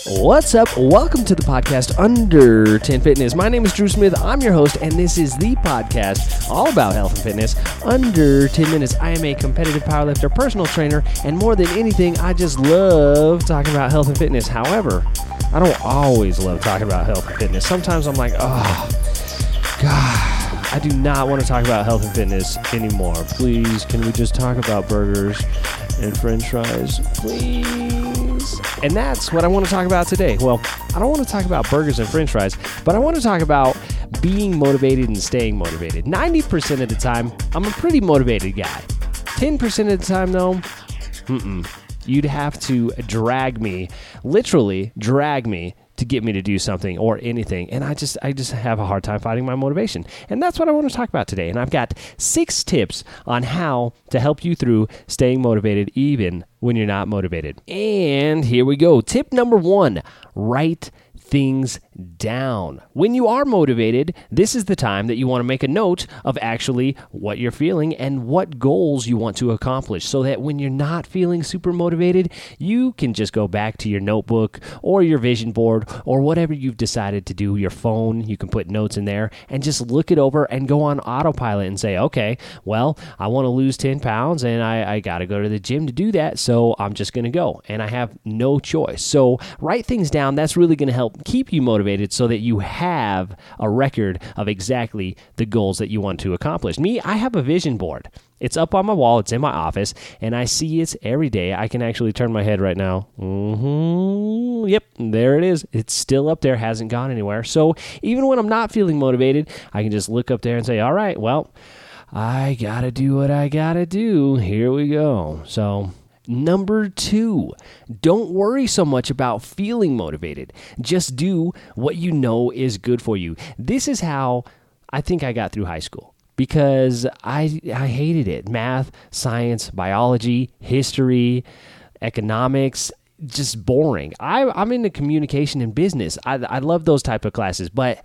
What's up? Welcome to the podcast Under 10 Fitness. My name is Drew Smith. I'm your host, and this is the podcast all about health and fitness under 10 minutes. I am a competitive powerlifter, personal trainer, and more than anything, I just love talking about health and fitness. However, I don't always love talking about health and fitness. Sometimes I'm like, oh, God, I do not want to talk about health and fitness anymore. Please, can we just talk about burgers and french fries? Please. And that's what I want to talk about today. Well, I don't want to talk about burgers and french fries, but I want to talk about being motivated and staying motivated. 90% of the time, I'm a pretty motivated guy. 10% of the time, though, you'd have to drag me, literally drag me, to get me to do something or anything. And I just have a hard time finding my motivation. And that's what I want to talk about today. And I've got 6 tips on how to help you through staying motivated even when you're not motivated. And here we go. Tip number 1, write things down. When you are motivated, this is the time that you want to make a note of actually what you're feeling and what goals you want to accomplish, so that when you're not feeling super motivated, you can just go back to your notebook or your vision board or whatever you've decided to do, your phone. You can put notes in there and just look it over and go on autopilot and say, okay, well, I want to lose 10 pounds and I got to go to the gym to do that, so I'm just going to go and I have no choice. So write things down. That's really going to help keep you motivated so that you have a record of exactly the goals that you want to accomplish. Me, I have a vision board. It's up on my wall. It's in my office, and I see it every day. I can actually turn my head right now. Yep, there it is. It's still up there, hasn't gone anywhere. So even when I'm not feeling motivated, I can just look up there and say, all right, well, I got to do what I got to do. Here we go. So number 2, don't worry so much about feeling motivated. Just do what you know is good for you. This is how I think I got through high school, because I hated it. Math, science, biology, history, economics, just boring. I'm into communication and business. I love those type of classes, but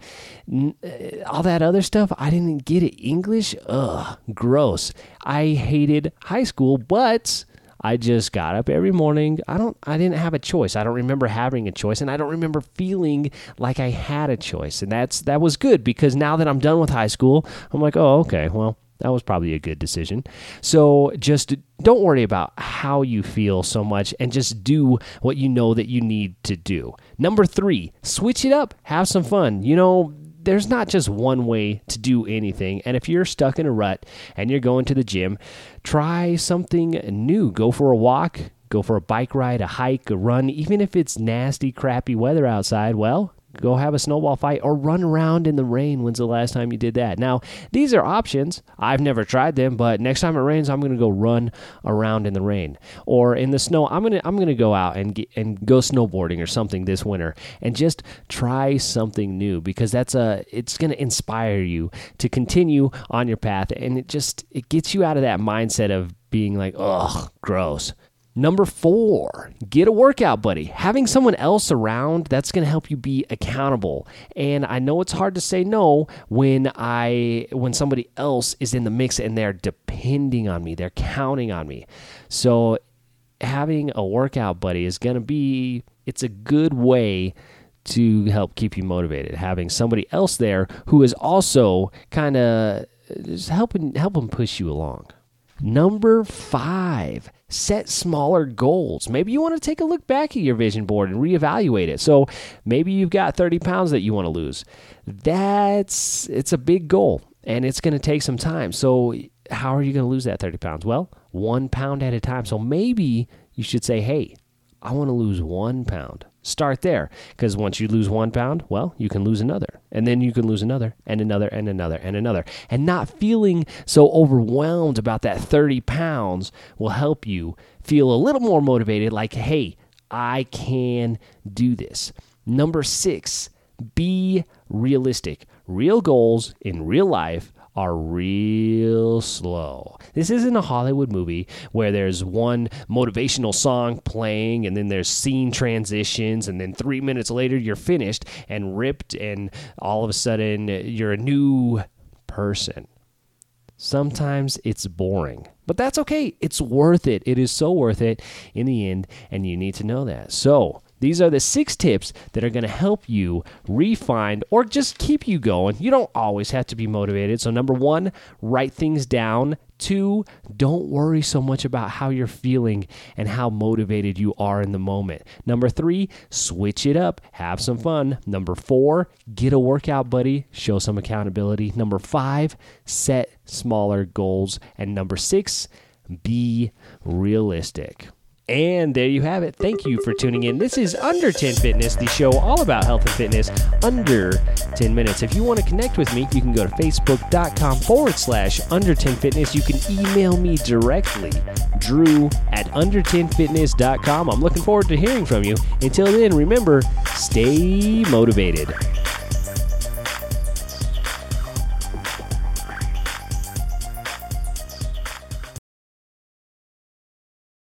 all that other stuff, I didn't get it. English, gross. I hated high school, but I just got up every morning. I didn't have a choice. I don't remember having a choice, and I don't remember feeling like I had a choice. And that was good, because now that I'm done with high school, I'm like, oh, okay, well, that was probably a good decision. So just don't worry about how you feel so much, and just do what you know that you need to do. Number 3, switch it up. Have some fun. There's not just one way to do anything. And if you're stuck in a rut and you're going to the gym, try something new. Go for a walk, go for a bike ride, a hike, a run. Even if it's nasty, crappy weather outside, well, go have a snowball fight or run around in the rain. When's the last time you did that? Now, these are options. I've never tried them, but next time it rains, I'm going to go run around in the rain. Or in the snow, I'm going to go out and go snowboarding or something this winter, and just try something new, because it's going to inspire you to continue on your path, and it gets you out of that mindset of being like, ugh, gross. Number 4, get a workout buddy. Having someone else around, that's going to help you be accountable. And I know it's hard to say no when somebody else is in the mix and they're depending on me, they're counting on me. So having a workout buddy it's a good way to help keep you motivated. Having somebody else there who is also kind of just helping push you along. Number 5, set smaller goals. Maybe you want to take a look back at your vision board and reevaluate it. So maybe you've got 30 pounds that you want to lose. It's a big goal, and it's going to take some time. So how are you going to lose that 30 pounds? Well, 1 pound at a time. So maybe you should say, hey, I want to lose 1 pound. Start there, because once you lose 1 pound, well, you can lose another, and then you can lose another, and another, and another, and another. And not feeling so overwhelmed about that 30 pounds will help you feel a little more motivated, like, hey, I can do this. Number 6, be realistic. Real goals in real life are real slow. This isn't a Hollywood movie where there's one motivational song playing and then there's scene transitions and then 3 minutes later you're finished and ripped and all of a sudden you're a new person. Sometimes it's boring, but that's okay. It's worth it. It is so worth it in the end, and you need to know that. So These are the 6 tips that are going to help you refine or just keep you going. You don't always have to be motivated. So number 1, write things down. 2, don't worry so much about how you're feeling and how motivated you are in the moment. Number 3, switch it up. Have some fun. Number 4, get a workout buddy. Show some accountability. Number 5, set smaller goals. And number 6, be realistic. And there you have it. Thank you for tuning in. This is Under 10 Fitness, the show all about health and fitness under 10 minutes. If you want to connect with me, you can go to facebook.com/under 10 fitness. You can email me directly, drew@under10fitness.com. I'm looking forward to hearing from you. Until then, remember, stay motivated.